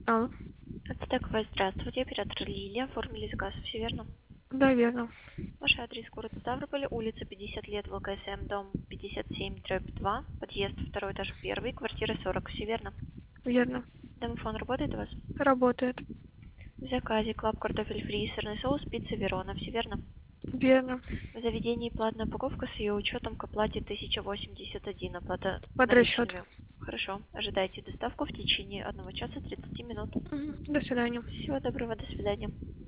Алло. Это такое, здравствуйте, оператор Лилия, оформили заказ, все верно? Да, верно. Ваш адрес город Ставрополь, улица 50 лет, ВКСМ, дом 57/2, подъезд, второй этаж, первый, квартира 40, все верно? Верно. Домофон работает у вас? Работает. В заказе клаб картофель фри, сырный соус, пицца Верона, все верно? Верно. В заведении платная упаковка с ее учетом к оплате 1081, оплата Под расчет. наличными. Хорошо, ожидайте доставку в течение 1 часа 30 минут. До свидания. Всего доброго, до свидания.